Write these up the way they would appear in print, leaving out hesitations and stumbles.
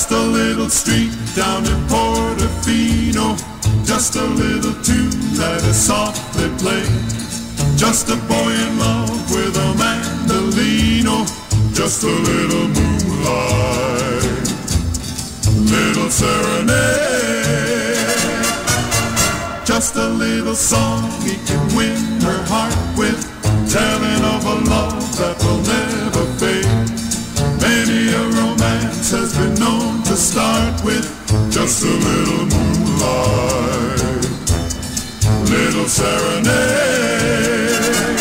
Just a little street down in Portofino, just a little tune that is softly played. Just a boy in love with a mandolino, just a little moonlight, little serenade. Just a little song he can win her heart with, telling of a love that will never fade. Many a romance has been known to start with just a little moonlight, little serenade.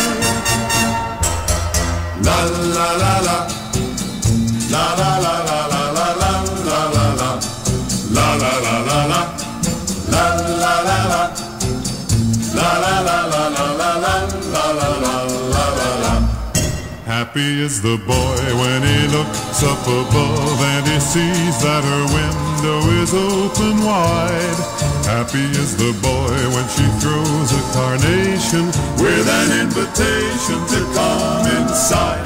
La la la la, la la la la la la la la la, la la la la la, la la la la, la la la la la la la la la la. Happy is the boy when he looks up above and he sees that her window is open wide. Happy is the boy when she throws a carnation with an invitation to come inside.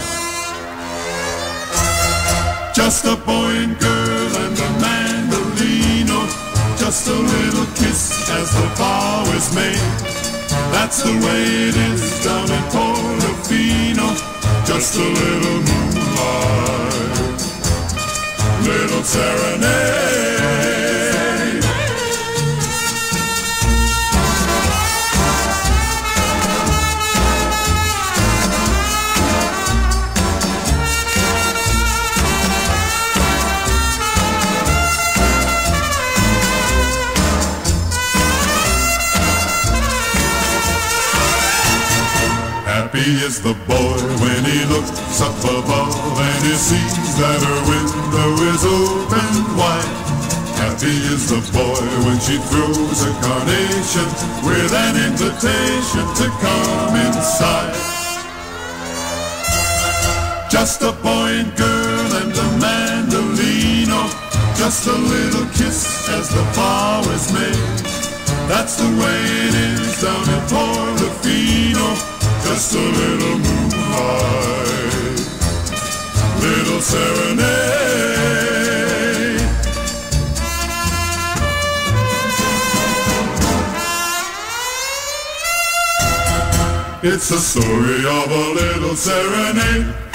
Just a boy and girl and a mandolino, just a little kiss as the vow is made. That's the way it is down in Portofino, just a little moonlight, little serenade. Happy is the boy when he looks up above and he sees that her window is open wide. Happy is the boy when she throws a carnation with an invitation to come inside. Just a boy and girl and a mandolino, just a little kiss as the vow is made. That's the way it is down in Portofino, just a little moonlight, little serenade. It's the story of a little serenade.